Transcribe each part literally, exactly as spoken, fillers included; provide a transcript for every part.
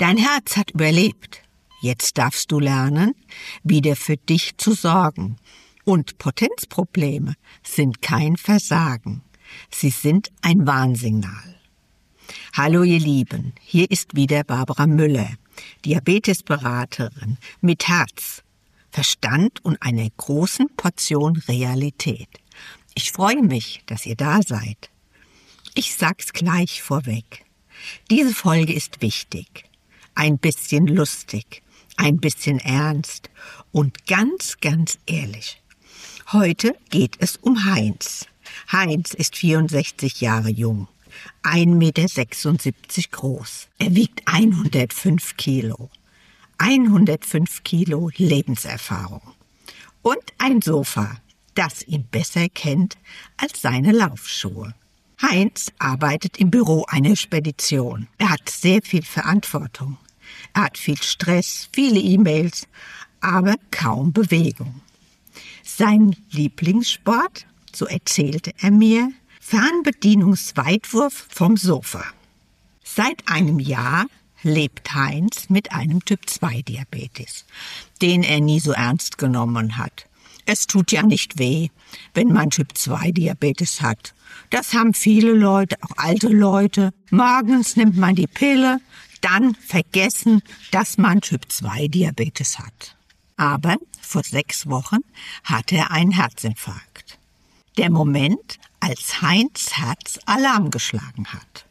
Dein Herz hat überlebt. Jetzt darfst du lernen, wieder für dich zu sorgen. Und Potenzprobleme sind kein Versagen. Sie sind ein Warnsignal. Hallo ihr Lieben, hier ist wieder Barbara Müller, Diabetesberaterin mit Herz, Verstand und einer großen Portion Realität. Ich freue mich, dass ihr da seid. Ich sag's gleich vorweg. Diese Folge ist wichtig. Ein bisschen lustig, ein bisschen ernst und ganz, ganz ehrlich. Heute geht es um Heinz. Heinz ist vierundsechzig Jahre jung, ein Meter sechsundsiebzig groß. Er wiegt hundertfünf Kilo. hundertfünf Kilo Lebenserfahrung. Und ein Sofa, das ihn besser kennt als seine Laufschuhe. Heinz arbeitet im Büro einer Spedition. Er hat sehr viel Verantwortung. Er hat viel Stress, viele E-Mails, aber kaum Bewegung. Sein Lieblingssport, so erzählte er mir, Fernbedienungsweitwurf vom Sofa. Seit einem Jahr lebt Heinz mit einem Typ zwei Diabetes, den er nie so ernst genommen hat. Es tut ja nicht weh, wenn man Typ zwei Diabetes hat. Das haben viele Leute, auch alte Leute. Morgens nimmt man die Pille, dann vergessen, dass man Typ zwei Diabetes hat. Aber vor sechs Wochen hatte er einen Herzinfarkt. Der Moment, als Heinz Herz Alarm geschlagen hat.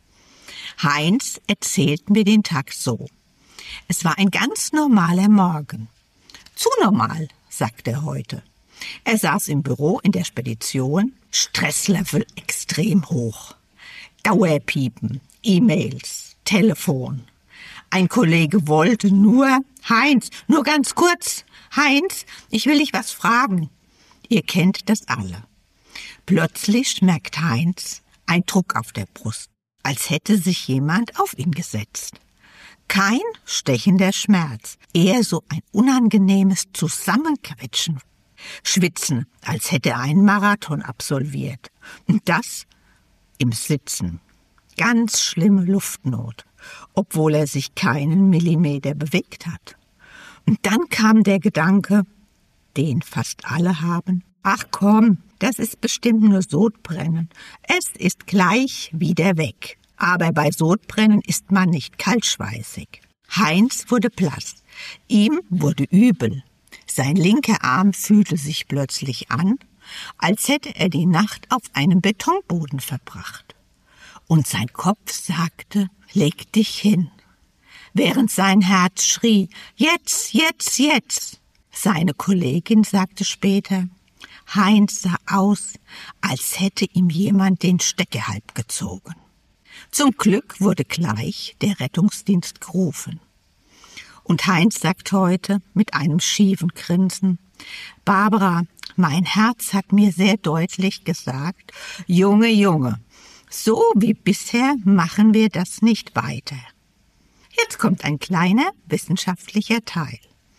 Heinz erzählt mir den Tag so. Es war ein ganz normaler Morgen. Zu normal, sagt er heute. Er saß im Büro in der Spedition, Stresslevel extrem hoch. Dauerpiepen, E-Mails, Telefon. Ein Kollege wollte nur, Heinz, nur ganz kurz, Heinz, ich will dich was fragen. Ihr kennt das alle. Plötzlich merkt Heinz ein Druck auf der Brust, als hätte sich jemand auf ihn gesetzt. Kein stechender Schmerz, eher so ein unangenehmes Zusammenquetschen. Schwitzen, als hätte er einen Marathon absolviert. Und das im Sitzen. Ganz schlimme Luftnot, obwohl er sich keinen Millimeter bewegt hat. Und dann kam der Gedanke, den fast alle haben, ach komm, das ist bestimmt nur Sodbrennen. Es ist gleich wieder weg. Aber bei Sodbrennen ist man nicht kaltschweißig. Heinz wurde blass. Ihm wurde übel. Sein linker Arm fühlte sich plötzlich an, als hätte er die Nacht auf einem Betonboden verbracht. Und sein Kopf sagte, leg dich hin. Während sein Herz schrie, jetzt, jetzt, jetzt. Seine Kollegin sagte später, Heinz sah aus, als hätte ihm jemand den Stecker halb gezogen. Zum Glück wurde gleich der Rettungsdienst gerufen. Und Heinz sagt heute mit einem schiefen Grinsen, Barbara, mein Herz hat mir sehr deutlich gesagt, Junge, Junge, so wie bisher machen wir das nicht weiter. Jetzt kommt ein kleiner wissenschaftlicher Teil.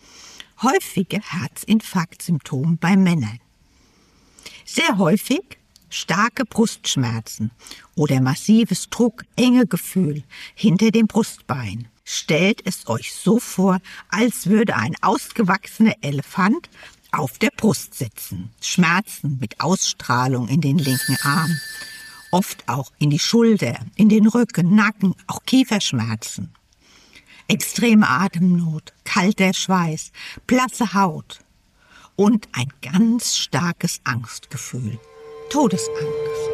Häufige Herzinfarktsymptome bei Männern. Sehr häufig starke Brustschmerzen oder massives Druck, enge Gefühl hinter dem Brustbein. Stellt es euch so vor, als würde ein ausgewachsener Elefant auf der Brust sitzen. Schmerzen mit Ausstrahlung in den linken Arm, oft auch in die Schulter, in den Rücken, Nacken, auch Kieferschmerzen. Extreme Atemnot, kalter Schweiß, blasse Haut und ein ganz starkes Angstgefühl, Todesangst.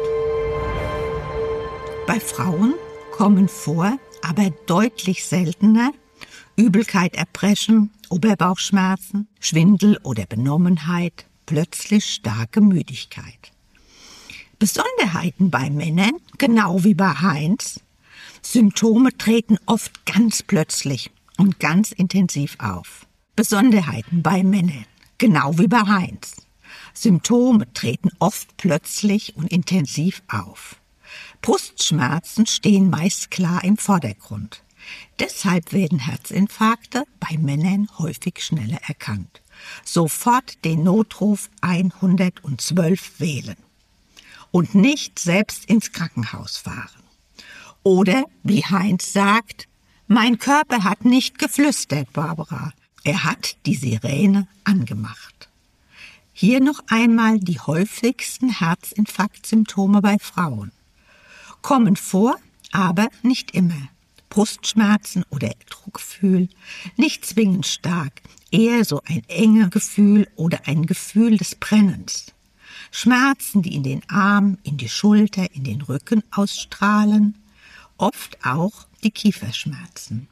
Bei Frauen kommen vor, aber deutlich seltener, Übelkeit, Erbrechen, Oberbauchschmerzen, Schwindel oder Benommenheit, plötzlich starke Müdigkeit. Besonderheiten bei Männern, genau wie bei Heinz, Symptome treten oft ganz plötzlich und ganz intensiv auf. Besonderheiten bei Männern, genau wie bei Heinz. Symptome treten oft plötzlich und intensiv auf. Brustschmerzen stehen meist klar im Vordergrund. Deshalb werden Herzinfarkte bei Männern häufig schneller erkannt. Sofort den Notruf hundertzwölf wählen und nicht selbst ins Krankenhaus fahren. Oder, wie Heinz sagt, Mein Körper hat nicht geflüstert, Barbara. Er hat die Sirene angemacht. Hier noch einmal die häufigsten Herzinfarktsymptome bei Frauen. Kommen vor, aber nicht immer. Brustschmerzen oder Druckgefühl, nicht zwingend stark, eher so ein enge Gefühl oder ein Gefühl des Brennens. Schmerzen, die in den Arm, in die Schulter, in den Rücken ausstrahlen, oft auch die Kieferschmerzen.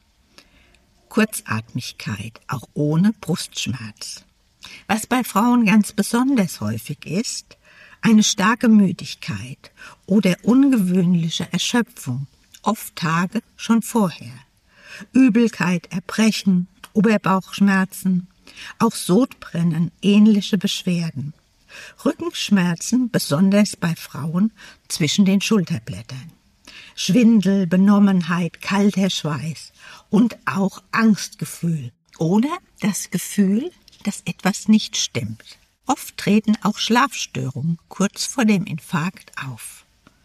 Kurzatmigkeit, auch ohne Brustschmerz. Was bei Frauen ganz besonders häufig ist, eine starke Müdigkeit oder ungewöhnliche Erschöpfung, oft Tage schon vorher. Übelkeit, Erbrechen, Oberbauchschmerzen, auch Sodbrennen, ähnliche Beschwerden. Rückenschmerzen, besonders bei Frauen, zwischen den Schulterblättern. Schwindel, Benommenheit, kalter Schweiß und auch Angstgefühl oder das Gefühl, dass etwas nicht stimmt. Oft treten auch Schlafstörungen kurz vor dem Infarkt auf.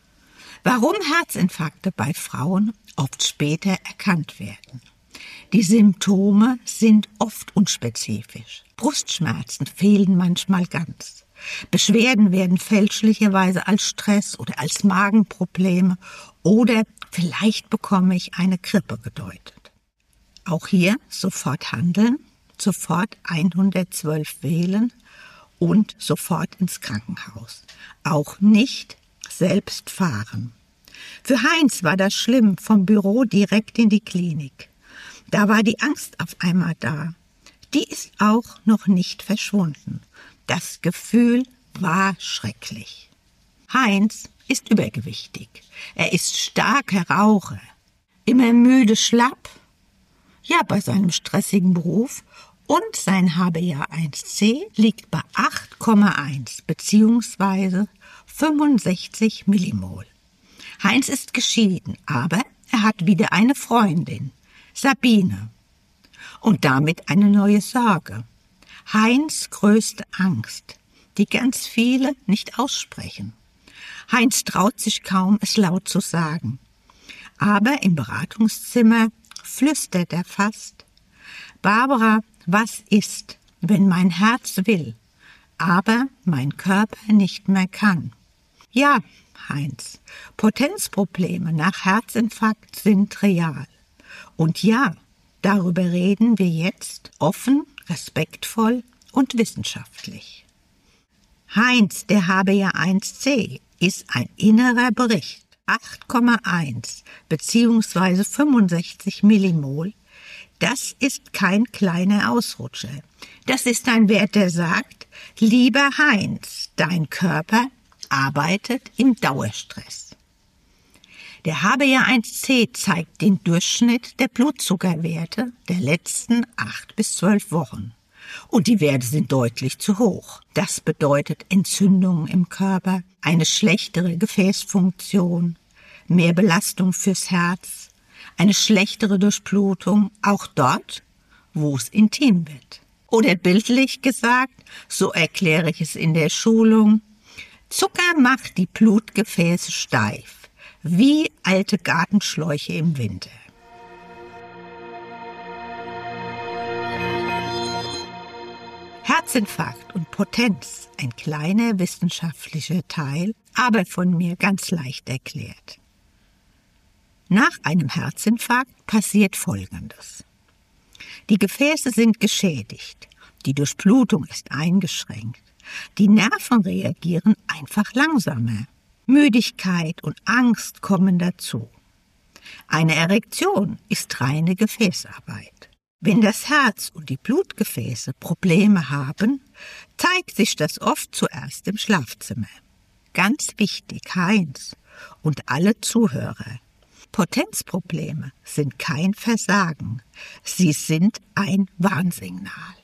Warum Herzinfarkte bei Frauen oft später erkannt werden? Die Symptome sind oft unspezifisch. Brustschmerzen fehlen manchmal ganz. Beschwerden werden fälschlicherweise als Stress oder als Magenprobleme oder vielleicht bekomme ich eine Grippe gedeutet. Auch hier sofort handeln, sofort hundertzwölf wählen und sofort ins Krankenhaus. Auch nicht selbst fahren. Für Heinz war das schlimm, vom Büro direkt in die Klinik. Da war die Angst auf einmal da. Die ist auch noch nicht verschwunden. Das Gefühl war schrecklich. Heinz ist übergewichtig. Er ist starker Raucher. Immer müde, schlapp. Ja, bei seinem stressigen Beruf. Und sein H b A eins C liegt bei acht Komma eins bzw. fünfundsechzig Millimol. Heinz ist geschieden, aber er hat wieder eine Freundin, Sabine. Und damit eine neue Sorge. Heinz' größte Angst, die ganz viele nicht aussprechen. Heinz traut sich kaum, es laut zu sagen. Aber im Beratungszimmer flüstert er fast: Barbara, was ist, wenn mein Herz will, aber mein Körper nicht mehr kann? Ja, Heinz, Potenzprobleme nach Herzinfarkt sind real. Und ja, darüber reden wir jetzt offen, respektvoll und wissenschaftlich. Heinz, der H b A eins C, ist ein innerer Bericht. acht Komma eins bzw. fünfundsechzig Millimol. Das ist kein kleiner Ausrutscher. Das ist ein Wert, der sagt: Lieber Heinz, dein Körper arbeitet im Dauerstress. Der H b A eins C zeigt den Durchschnitt der Blutzuckerwerte der letzten acht bis zwölf Wochen. Und die Werte sind deutlich zu hoch. Das bedeutet Entzündungen im Körper, eine schlechtere Gefäßfunktion, mehr Belastung fürs Herz, eine schlechtere Durchblutung, auch dort, wo es intim wird. Oder bildlich gesagt, so erkläre ich es in der Schulung: Zucker macht die Blutgefäße steif, wie alte Gartenschläuche im Winter. Herzinfarkt und Potenz, ein kleiner wissenschaftlicher Teil, aber von mir ganz leicht erklärt. Nach einem Herzinfarkt passiert Folgendes. Die Gefäße sind geschädigt, die Durchblutung ist eingeschränkt, die Nerven reagieren einfach langsamer. Müdigkeit und Angst kommen dazu. Eine Erektion ist reine Gefäßarbeit. Wenn das Herz und die Blutgefäße Probleme haben, zeigt sich das oft zuerst im Schlafzimmer. Ganz wichtig, Heinz und alle Zuhörer: Potenzprobleme sind kein Versagen. Sie sind ein Warnsignal.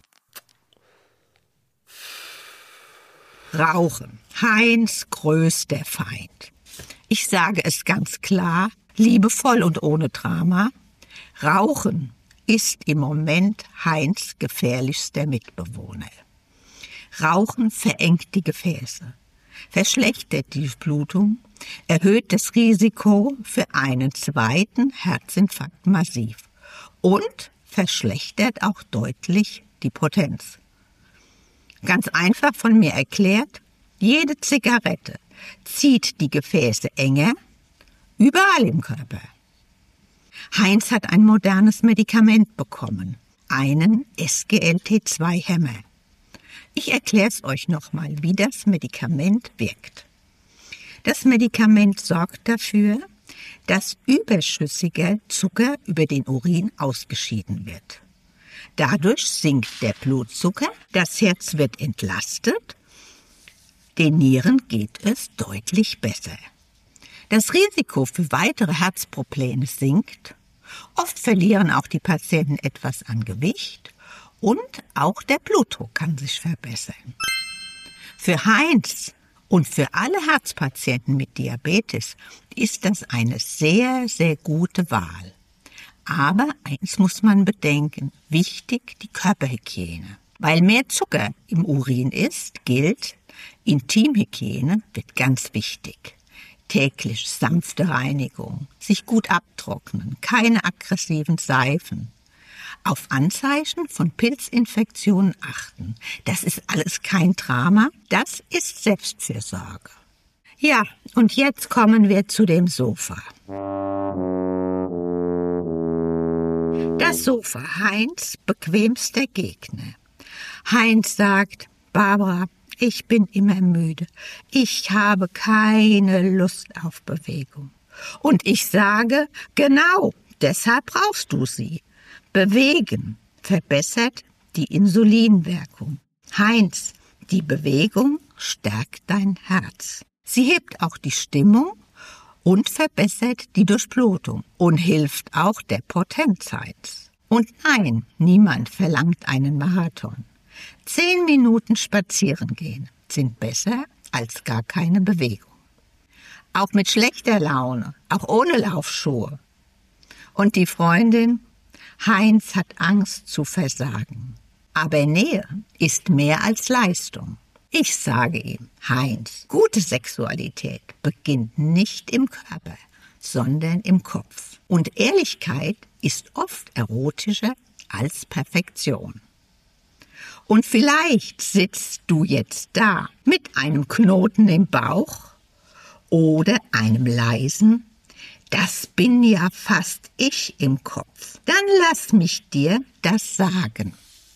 Rauchen, Heinz' größter Feind. Ich sage es ganz klar, liebevoll und ohne Drama: Rauchen ist im Moment Heinz' gefährlichster Mitbewohner. Rauchen verengt die Gefäße. verschlechtert die Durchblutung, erhöht das Risiko für einen zweiten Herzinfarkt massiv und verschlechtert auch deutlich die Potenz. Ganz einfach von mir erklärt, jede Zigarette zieht die Gefäße enger, überall im Körper. Heinz hat ein modernes Medikament bekommen, einen S G L T zwei Hämmer. Ich erkläre es euch nochmal, wie das Medikament wirkt. Das Medikament sorgt dafür, dass überschüssiger Zucker über den Urin ausgeschieden wird. Dadurch sinkt der Blutzucker, das Herz wird entlastet, den Nieren geht es deutlich besser. Das Risiko für weitere Herzprobleme sinkt, oft verlieren auch die Patienten etwas an Gewicht und auch der Blutdruck kann sich verbessern. Für Heinz und für alle Herzpatienten mit Diabetes ist das eine sehr, sehr gute Wahl. Aber eins muss man bedenken, wichtig die Körperhygiene. Weil mehr Zucker im Urin ist, gilt, Intimhygiene wird ganz wichtig. Täglich sanfte Reinigung, sich gut abtrocknen, keine aggressiven Seifen. Auf Anzeichen von Pilzinfektionen achten. Das ist alles kein Drama, das ist Selbstfürsorge. Ja, und jetzt kommen wir zu dem Sofa. Das Sofa, Heinz' bequemster Gegner. Heinz sagt, Barbara, ich bin immer müde. Ich habe keine Lust auf Bewegung. Und ich sage, genau, deshalb brauchst du sie. Bewegen verbessert die Insulinwirkung. Heinz, die Bewegung stärkt dein Herz. Sie hebt auch die Stimmung und verbessert die Durchblutung und hilft auch der Potenzheiz. Und nein, niemand verlangt einen Marathon. Zehn Minuten spazieren gehen sind besser als gar keine Bewegung. Auch mit schlechter Laune, auch ohne Laufschuhe. Und die Freundin, Heinz hat Angst zu versagen. Aber Nähe ist mehr als Leistung. Ich sage ihm, Heinz, gute Sexualität beginnt nicht im Körper, sondern im Kopf. Und Ehrlichkeit ist oft erotischer als Perfektion. Und vielleicht sitzt du jetzt da mit einem Knoten im Bauch oder einem leisen, das bin ja fast ich im Kopf. Dann lass mich dir das sagen.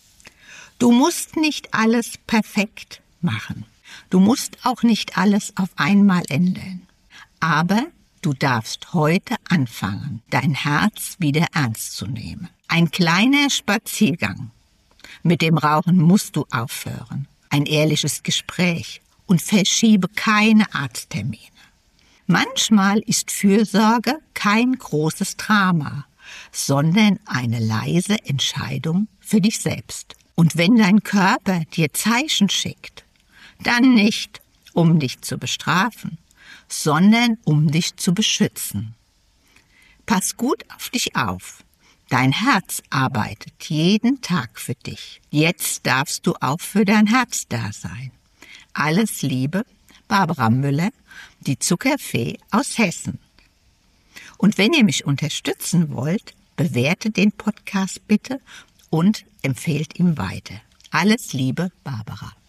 Du musst nicht alles perfekt machen. Du musst auch nicht alles auf einmal ändern. Aber du darfst heute anfangen, dein Herz wieder ernst zu nehmen. Ein kleiner Spaziergang. Mit dem Rauchen musst du aufhören. Ein ehrliches Gespräch und verschiebe keine Arzttermine. Manchmal ist Fürsorge kein großes Drama, sondern eine leise Entscheidung für dich selbst. Und wenn dein Körper dir Zeichen schickt, dann nicht, um dich zu bestrafen, sondern um dich zu beschützen. Pass gut auf dich auf. Dein Herz arbeitet jeden Tag für dich. Jetzt darfst du auch für dein Herz da sein. Alles Liebe, Barbara Müller, die Zuckerfee aus Hessen. Und wenn ihr mich unterstützen wollt, bewertet den Podcast bitte und empfehlt ihm weiter. Alles Liebe, Barbara.